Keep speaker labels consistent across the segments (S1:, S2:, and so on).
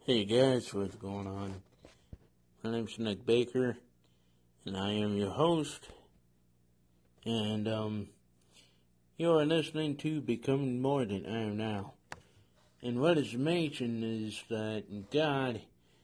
S1: Hey guys, what's going on? My name's Nick Baker, and I am your host. And you are listening to Becoming More Than I Am Now. And what is amazing is that God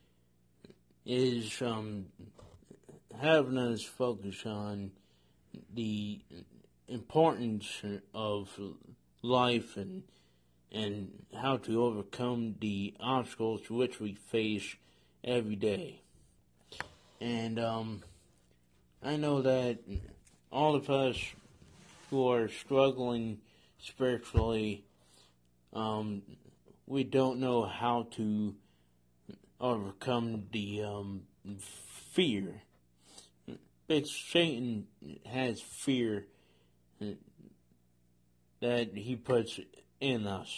S1: is having us focus on the importance of life and how to overcome the obstacles which we face every day. And I know that all of us who are struggling spiritually, we don't know how to overcome the fear. But Satan has fear that he puts in us.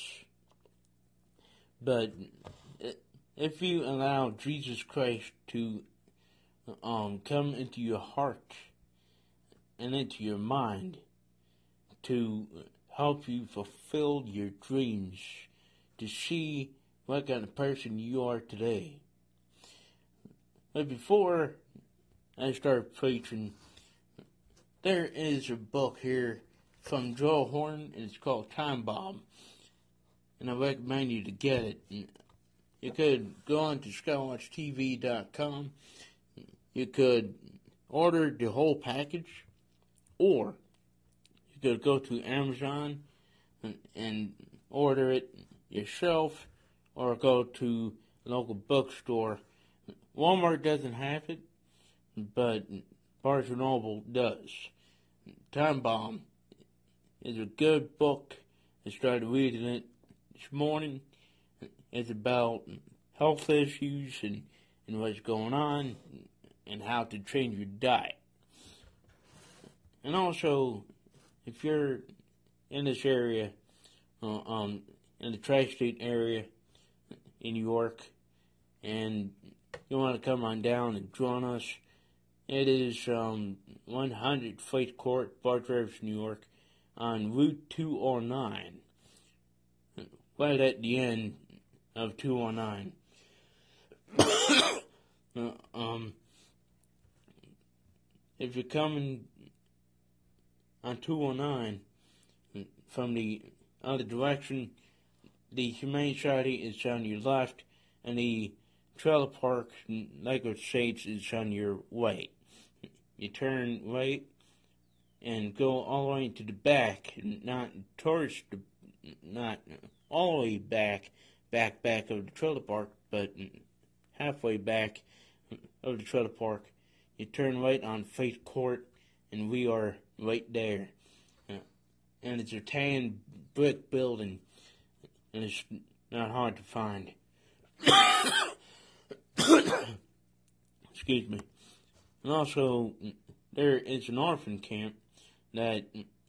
S1: But if you allow Jesus Christ to come into your heart and into your mind to help you fulfill your dreams, to see what kind of person you are today. But before I start preaching, there is a book here from Joel Horn, and it's called Time Bomb, and I recommend you to get it. You could go on to skywatchtv.com. You could order the whole package, or you could go to Amazon and order it yourself, or go to a local bookstore. Walmart doesn't have it, but Barnes & Noble does. Time Bomb is a good book. I started reading it this morning. It's about health issues and what's going on and how to change your diet. And also, if you're in this area, in the tri-state area in New York, and you want to come on down and join us, it is 100 Faith Court, Bar Travis, New York, on Route 209, right at the end of 209. If you're coming on 209 from the other direction, the Humane Society is on your left, and the trailer park, Lakewood Estates, is on your right. You turn right and go all the way to the back, not all the way back of the trailer park, but halfway back of the trailer park. You turn right on Faith Court, and we are right there. And it's a tan brick building, and it's not hard to find. Excuse me. And also, there is an orphan camp that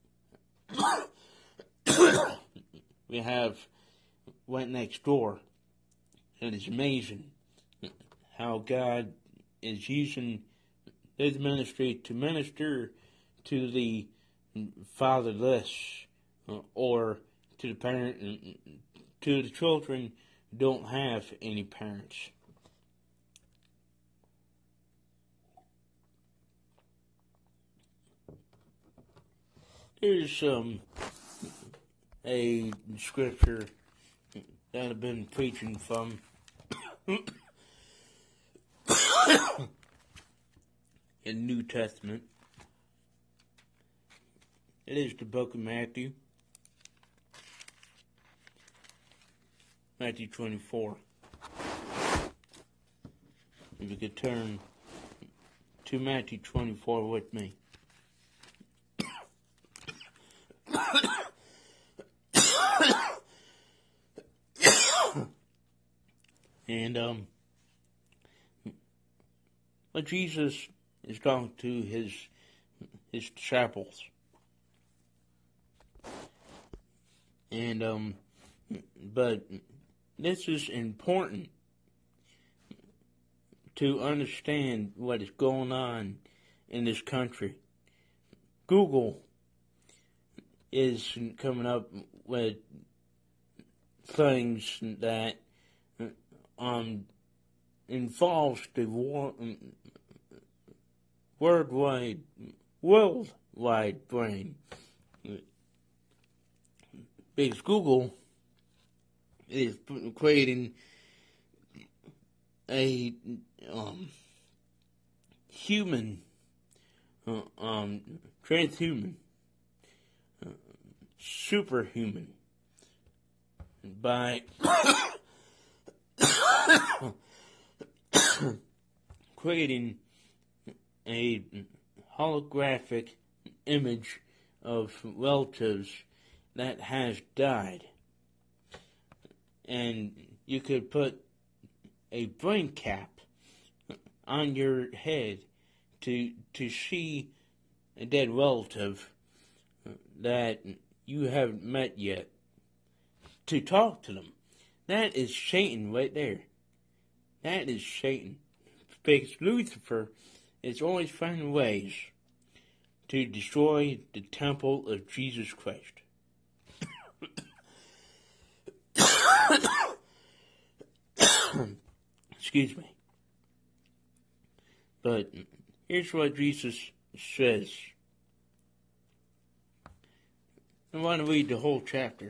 S1: we have right next door. And it's amazing how God is using His ministry to minister to the fatherless, or to the children who don't have any parents. Here's a scripture that I've been preaching from in New Testament. It is the book of Matthew 24. If you could turn to Matthew 24 with me. And but Jesus is talking to his disciples. And but this is important to understand what is going on in this country. Google is coming up with things that involves the worldwide brain. Because Google is creating a human, transhuman, superhuman by creating a holographic image of relatives that has died. And you could put a brain cap on your head to see a dead relative that you haven't met yet, to talk to them. That is Satan right there. That is Satan. Because Lucifer is always finding ways to destroy the temple of Jesus Christ. Excuse me. But here's what Jesus says. I want to read the whole chapter.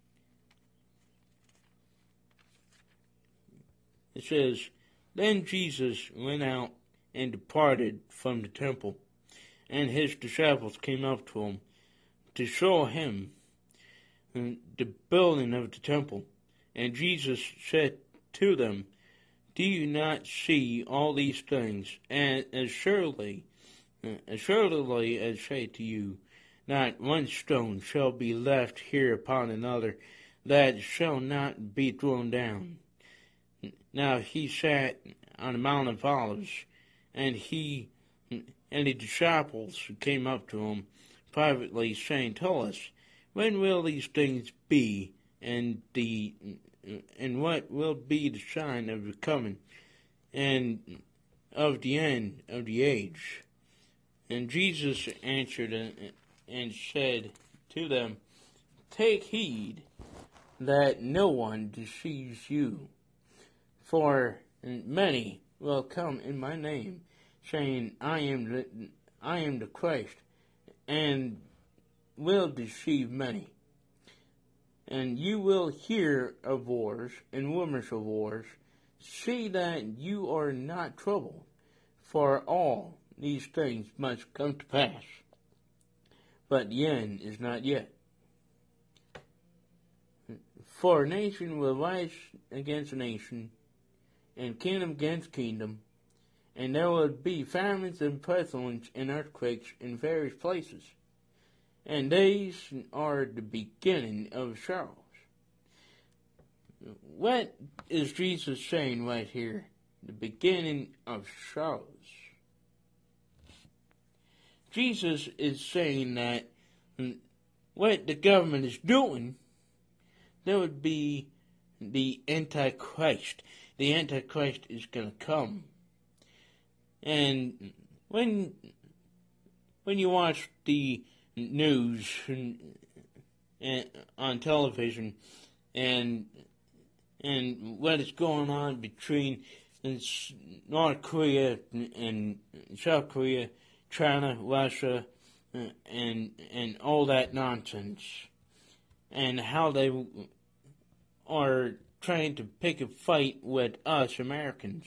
S1: It says, Then Jesus went out and departed from the temple, and his disciples came up to him to show him the building of the temple. And Jesus said to them, Do you not see all these things? And as surely I say to you, not one stone shall be left here upon another that shall not be thrown down. Now he sat on the Mount of Olives, and the disciples came up to him privately, saying, Tell us, when will these things be, and what will be the sign of the coming, and of the end of the age? And Jesus answered and said to them, Take heed that no one deceives you. For many will come in my name, saying, I am the Christ, and will deceive many. And you will hear of wars and rumors of wars. See that you are not troubled, for all these things must come to pass. But the end is not yet. For nation will rise against nation, and kingdom against kingdom, and there will be famines and pestilence and earthquakes in various places. And these are the beginning of sorrows. What is Jesus saying right here? The beginning of sorrows. Jesus is saying that what the government is doing, there would be the Antichrist. The Antichrist is going to come. And when you watch the news on television and what is going on between North Korea and South Korea, China, Russia, and all that nonsense, and how they are trying to pick a fight with us Americans.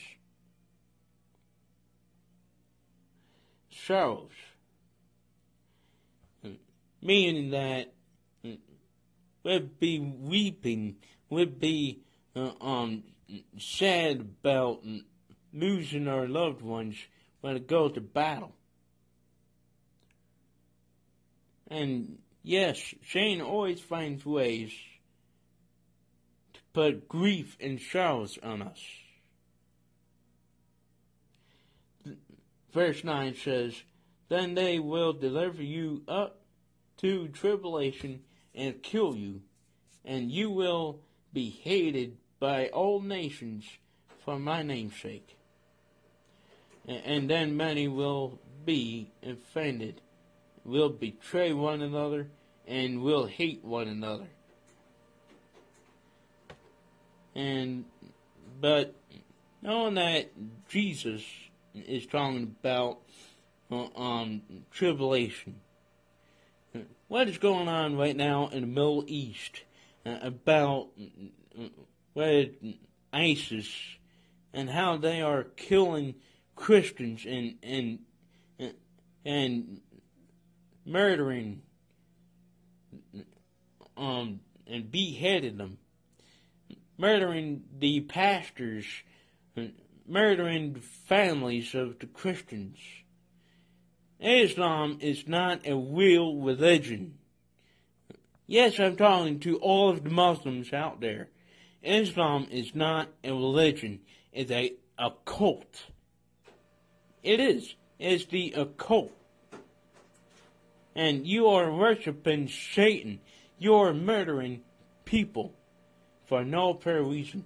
S1: Sorrows. Meaning that we'd be weeping, we'd be sad about losing our loved ones when it goes to battle. And yes, Shane always finds ways to put grief and sorrows on us. Verse 9 says, Then they will deliver you up to tribulation and kill you, and you will be hated by all nations for my name's sake. And then many will be offended, will betray one another, and will hate one another. And But knowing that Jesus is talking about tribulation, what is going on right now in the Middle East about with ISIS and how they are killing Christians and murdering and beheading them, murdering the pastors, murdering the families of the Christians. Islam is not a real religion. Yes, I'm talking to all of the Muslims out there. Islam is not a religion. It's a cult. It is. It's the occult. And you are worshiping Satan. You are murdering people for no apparent reason.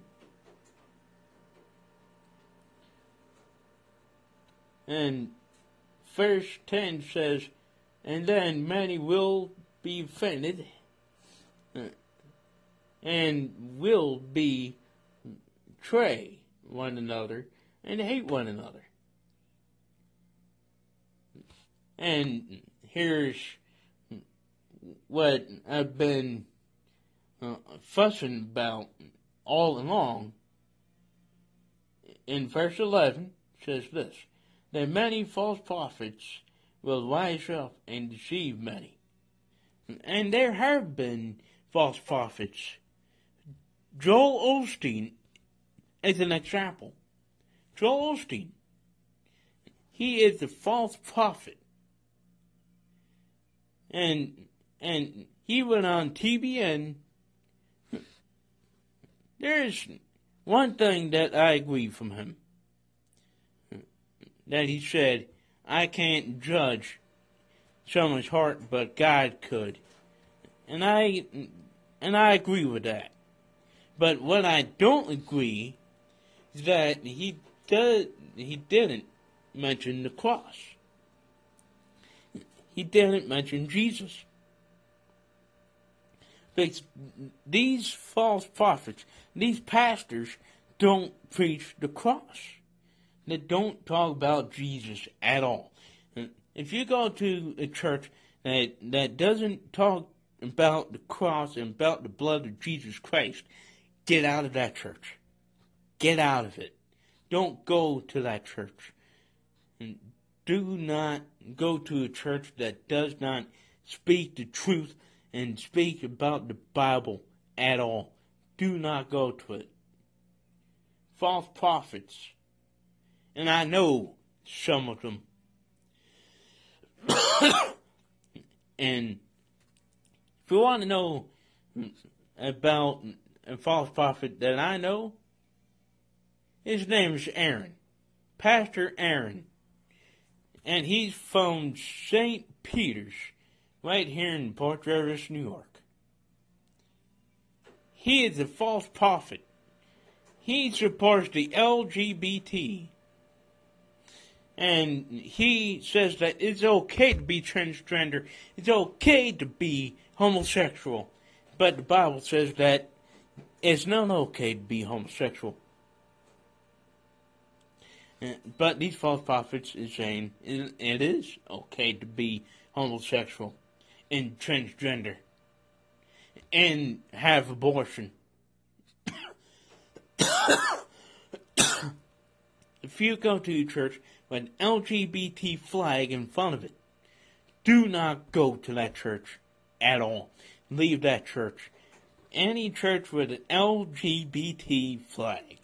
S1: And verse 10 says, and then many will be offended and will betray one another and hate one another. And here's what I've been fussing about all along. In verse 11 says this, that many false prophets will rise up and deceive many. And there have been false prophets. Joel Osteen is an example. Joel Osteen, he is a false prophet. And he went on TBN. There's one thing that I agree from him. That he said, I can't judge someone's heart, but God could. And I agree with that. But what I don't agree is that he didn't mention the cross. He didn't mention Jesus. Because these false prophets, these pastors, don't preach the cross. They don't talk about Jesus at all. If you go to a church that doesn't talk about the cross and about the blood of Jesus Christ, get out of that church. Get out of it. Don't go to that church. And do not go to a church that does not speak the truth and speak about the Bible at all. Do not go to it. False prophets. And I know some of them. And if you want to know about a false prophet that I know, his name is Aaron. Pastor Aaron. And he's from St. Peter's, right here in Port Jervis, New York. He is a false prophet. He supports the LGBT. And he says that it's okay to be transgender. It's okay to be homosexual. But the Bible says that it's not okay to be homosexual. But these false prophets is saying it is okay to be homosexual and transgender and have abortion. If you go to a church with an LGBT flag in front of it, do not go to that church at all. Leave that church. Any church with an LGBT flag.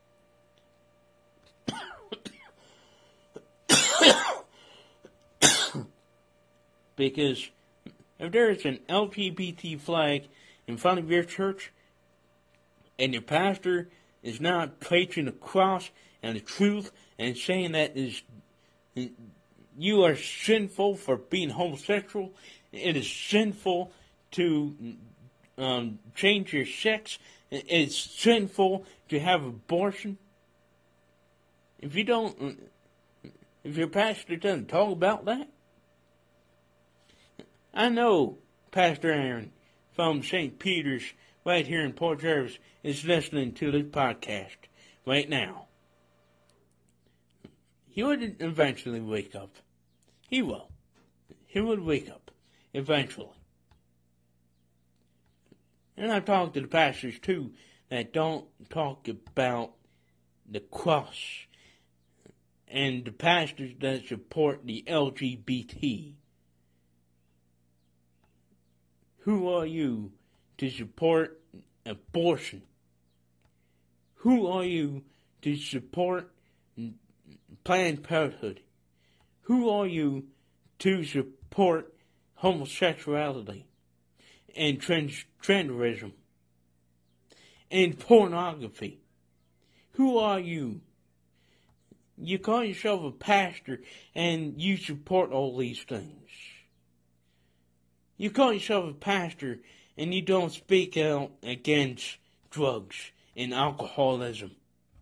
S1: Because if there is an LGBT flag in front of your church and your pastor is not preaching the cross and the truth and saying that you are sinful for being homosexual, it is sinful to change your sex, it's sinful to have abortion. If your pastor doesn't talk about that, I know Pastor Aaron from St. Peter's right here in Port Jervis is listening to this podcast right now. He would eventually wake up. He will. He would wake up eventually. And I've talked to the pastors too that don't talk about the cross, and the pastors that support the LGBT. Who are you to support abortion? Who are you to support Planned Parenthood? Who are you to support homosexuality and transgenderism and pornography? Who are you? You call yourself a pastor and you support all these things. You call yourself a pastor and you don't speak out against drugs and alcoholism.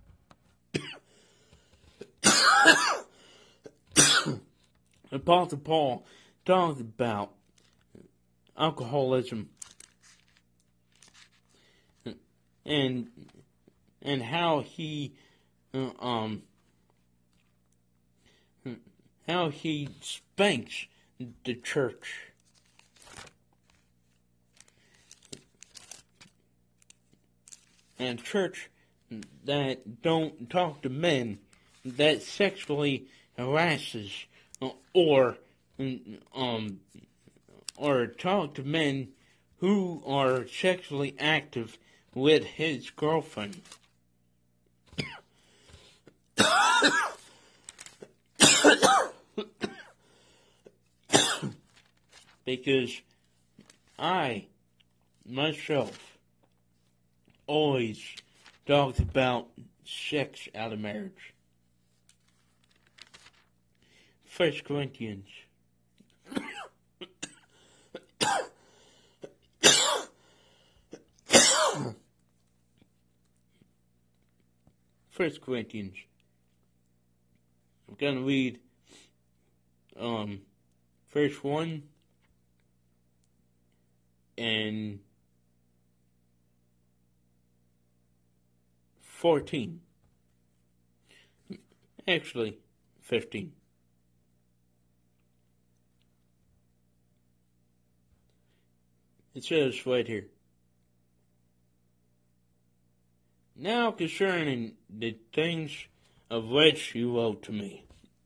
S1: Apostle Paul talked about alcoholism and how he spanks the church. And church that don't talk to men that sexually harasses or talk to men who are sexually active with his girlfriend. Because I, myself, always talked about sex out of marriage. 1 Corinthians. 1 Corinthians. I'm going to read verse 1 and 14. Actually, 15. It says right here. Now concerning the things of which you wrote to me.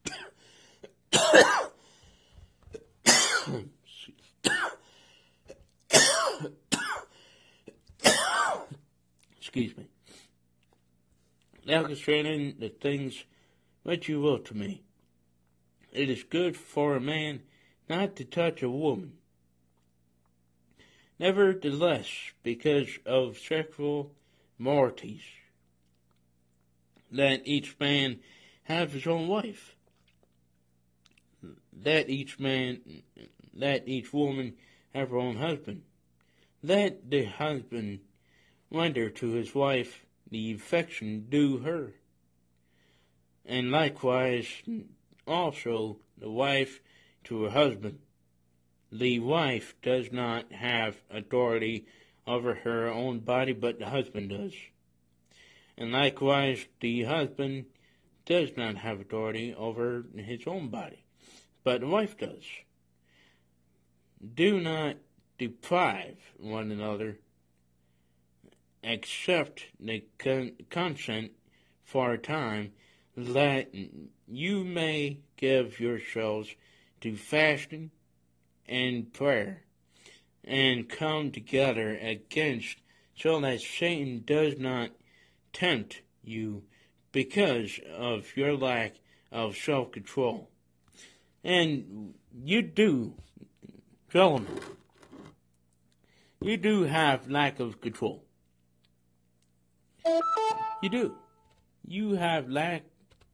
S1: Excuse me. Now concerning the things which you wrote to me. It is good for a man not to touch a woman. Nevertheless, because of sexual moralities, let each man have his own wife. Let each woman have her own husband. Let the husband render to his wife the affection due her. And likewise also the wife to her husband. The wife does not have authority over her own body, but the husband does. And likewise the husband does not have authority over his own body, but the wife does. Do not deprive one another, accept the consent for a time, that you may give yourselves to fasting and prayer, and come together against, so that Satan does not tempt you because of your lack of self-control. And you do, gentlemen, you do have lack of control. You do. You have lack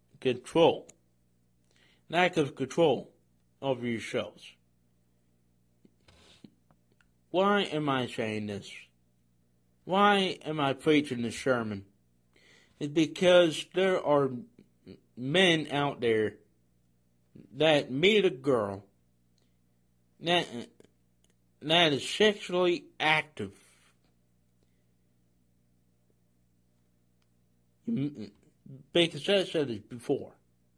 S1: of control over yourselves. Why am I saying this? Why am I preaching this sermon? It's because there are men out there that meet a girl that is sexually active. Because I said this before.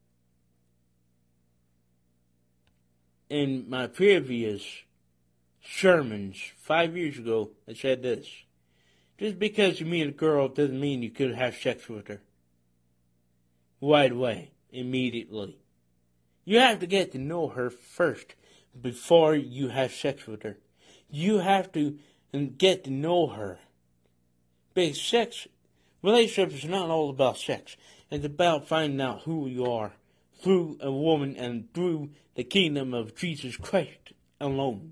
S1: In my previous sermons 5 years ago, I said this. Just because you meet a girl doesn't mean you could have sex with her. Right away, immediately. You have to get to know her first before you have sex with her. You have to get to know her. Because relationship is not all about sex. It's about finding out who you are through a woman and through the kingdom of Jesus Christ alone.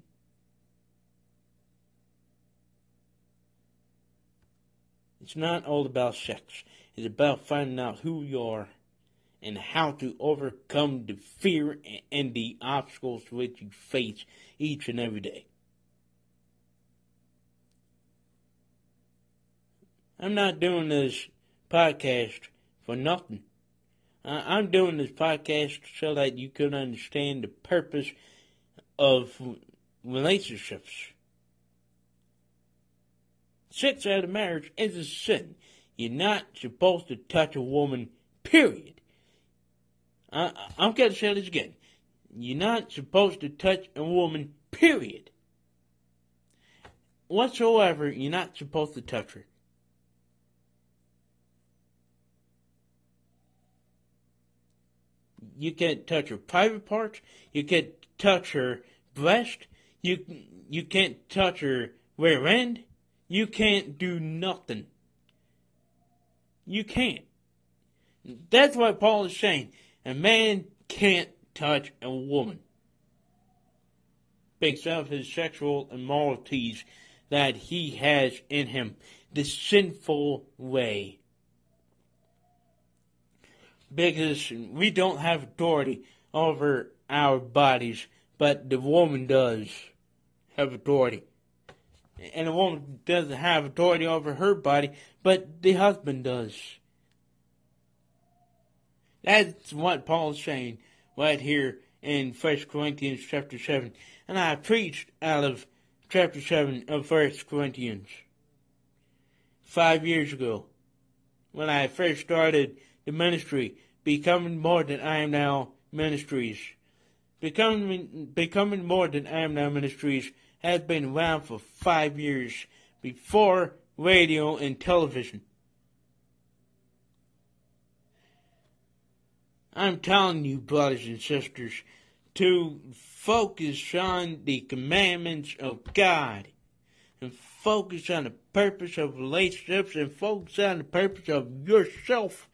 S1: It's not all about sex. It's about finding out who you are and how to overcome the fear and the obstacles which you face each and every day. I'm not doing this podcast for nothing. I'm doing this podcast so that you can understand the purpose of relationships. Sex out of marriage is a sin. You're not supposed to touch a woman, period. I'm going to say this again. You're not supposed to touch a woman, period. Whatsoever, you're not supposed to touch her. You can't touch her private parts. You can't touch her breast. You can't touch her rear end. You can't do nothing. You can't. That's what Paul is saying. A man can't touch a woman because of his sexual immoralities that he has in him. The sinful way. Because we don't have authority over our bodies, but the woman does have authority. And the woman doesn't have authority over her body, but the husband does. That's what Paul's saying right here in 1 Corinthians chapter 7. And I preached out of chapter 7 of 1 Corinthians 5 years ago when I first started the ministry, Becoming More Than I Am Now Ministries. Becoming More Than I Am Now Ministries has been around for 5 years before radio and television. I'm telling you, brothers and sisters, to focus on the commandments of God and focus on the purpose of relationships and focus on the purpose of yourself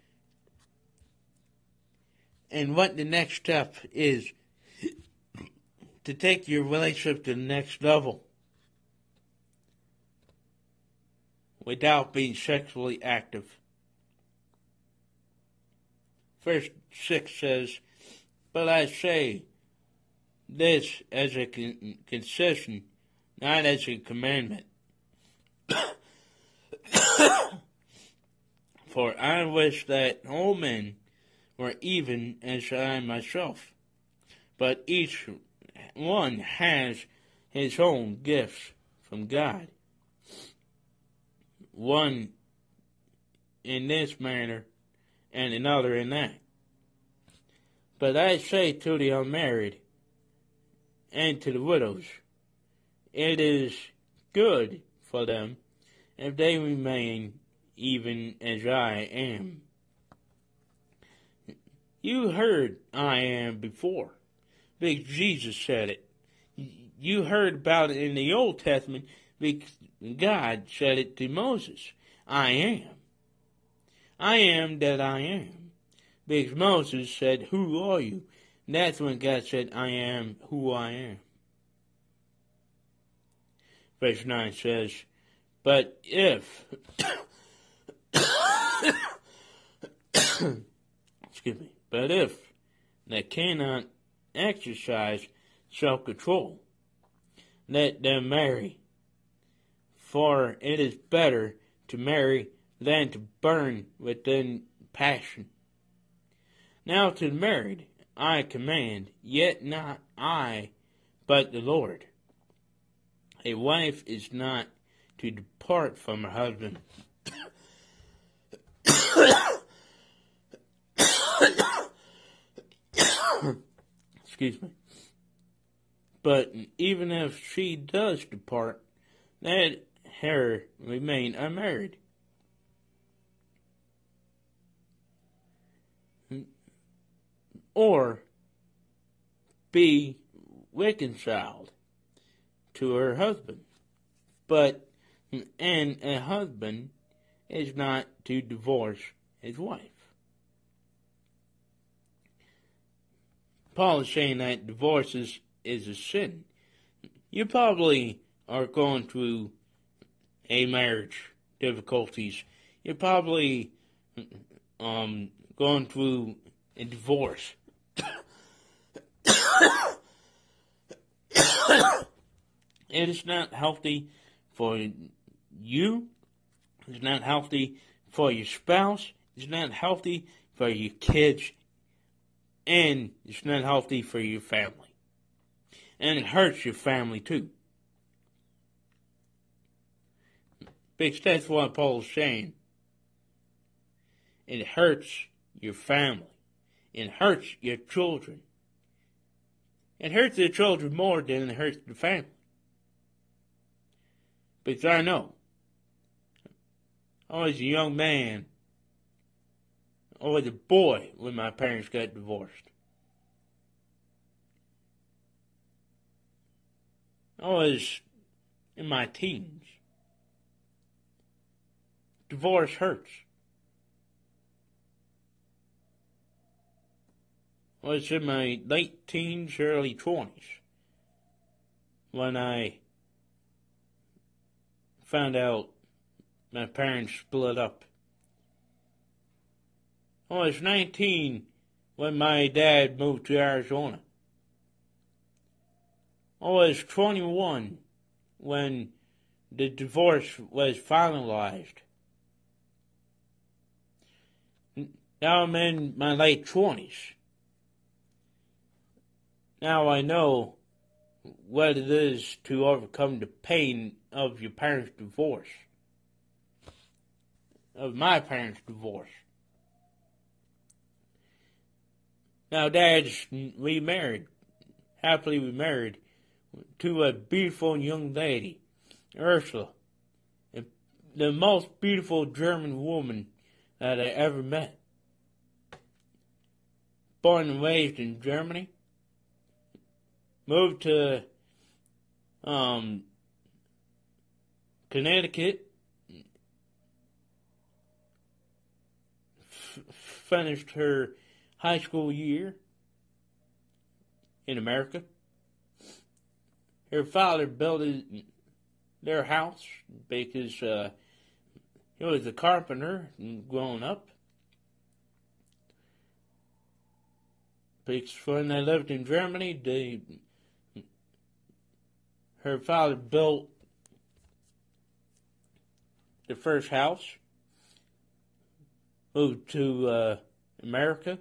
S1: and what the next step is to take your relationship to the next level without being sexually active. Verse 6 says, "But I say this as a concession, not as a commandment. For I wish that all men were even as I myself, but each one has his own gifts from God, one in this manner and another in that. But I say to the unmarried and to the widows, it is good for them if they remain even as I am. You heard I am before, because Jesus said it. You heard about it in the Old Testament because God said it to Moses. I am. I am that I am. Because Moses said, who are you? And that's when God said, I am who I am. Verse 9 says, but if, excuse me, but if they cannot exercise self-control, let them marry. For it is better to marry than to burn within passion. Now to the married I command, yet not I, but the Lord. A wife is not to depart from her husband, Excuse me. But even if she does depart, let her remain unmarried. Or be reconciled to her husband. And a husband is not to divorce his wife. Paul is saying that divorce is a sin. You probably are going through a marriage difficulties. You're probably going through a divorce. It is not healthy for you. It's not healthy for your spouse. It's not healthy for your kids. And it's not healthy for your family. And it hurts your family too. Because that's what Paul's saying. It hurts your family. It hurts your children. It hurts the children more than it hurts the family. Because I know, I was a young man, I was a boy when my parents got divorced. I was in my teens. Divorce hurts. I was in my late teens, early 20s when I found out my parents split up. I was 19 when my dad moved to Arizona. I was 21 when the divorce was finalized. Now I'm in my late 20s. Now I know what it is to overcome the pain of your parents' divorce. Of my parents' divorce. Now Dad's remarried, happily remarried, to a beautiful young lady, Ursula, the most beautiful German woman that I ever met. Born and raised in Germany, moved to Connecticut, finished her high school year in America. Her father built their house because he was a carpenter growing up. Because when they lived in Germany, her father built the first house, moved to America,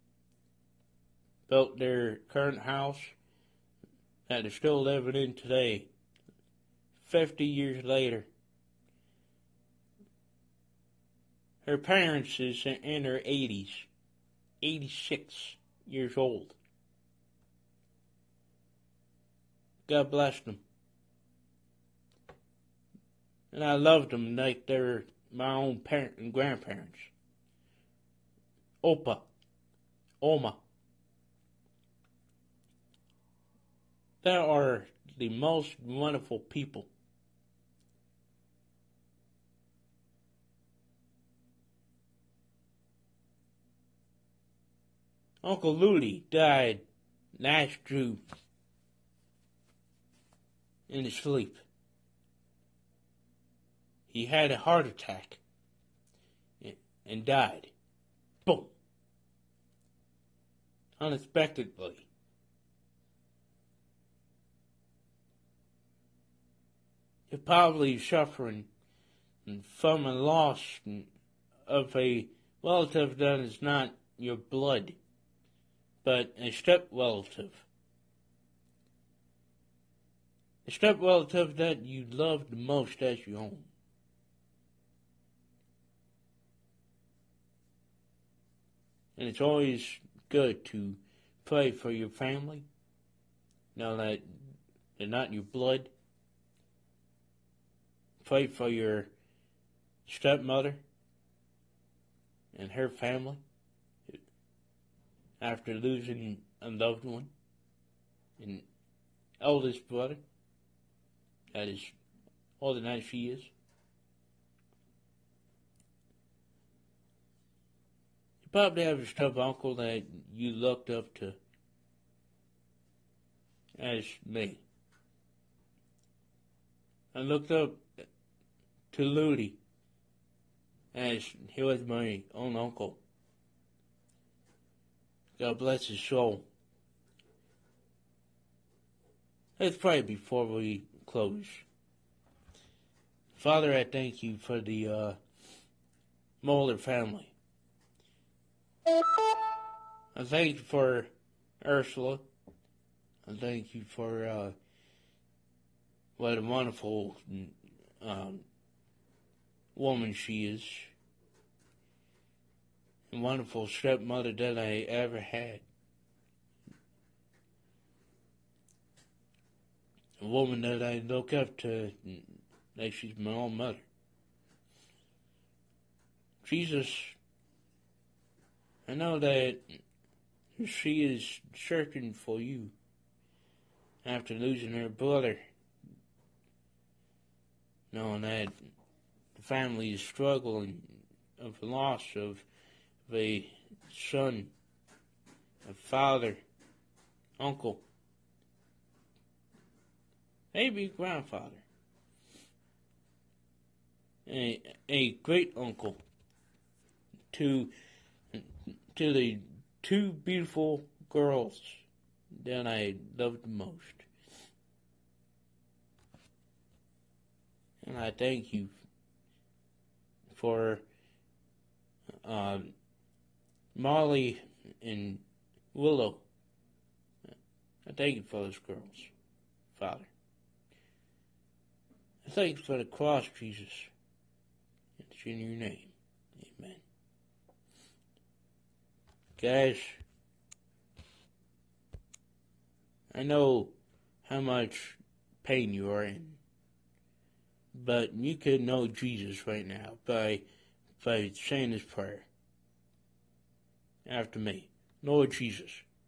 S1: built their current house that they're still living in today, 50 years later. Her parents is in their 80s, 86 years old. God bless them. And I loved them like they're my own parent and grandparents. Opa, Oma. They are the most wonderful people. Uncle Luli died last June in his sleep. He had a heart attack and died. Boom. Unexpectedly. You're probably suffering from a loss of a relative that is not your blood, but a step relative. A step relative that you love the most as your own. And it's always good to Pray for your family. Know that they're not your blood. Pray for your stepmother and her family after losing a loved one. And eldest brother, that is older than she is. You probably have a step uncle that you looked up to as me. I looked up to Ludi as he was my own uncle. God bless his soul. Let's pray before we close. Father, I thank you for the Moeller family. I thank you for Ursula. I thank you for what a wonderful woman she is. A wonderful stepmother that I ever had. A woman that I look up to, that she's my own mother. Jesus, I know that she is searching for you after losing her brother, knowing that the family is struggling of the loss of a son, a father, uncle, maybe grandfather, a great uncle to the two beautiful girls that I loved the most. And I thank you for Molly and Willow. I thank you for those girls, Father. I thank you for the cross, Jesus. It's in your name. Amen. Guys, I know how much pain you are in, but you could know Jesus right now by saying this prayer after me. Lord Jesus,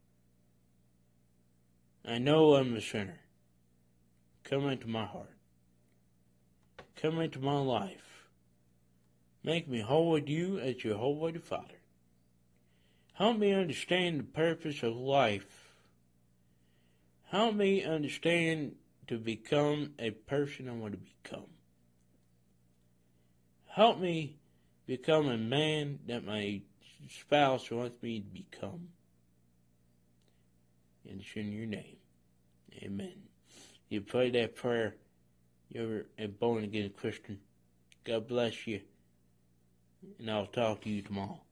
S1: I know I'm a sinner. Come into my heart. Come into my life. Make me whole with you as your whole with the Father. Help me understand the purpose of life. Help me understand to become a person I want to become. Help me become a man that my spouse wants me to become. And it's in your name. Amen. You pray that prayer, you're a born-again Christian. God bless you. And I'll talk to you tomorrow.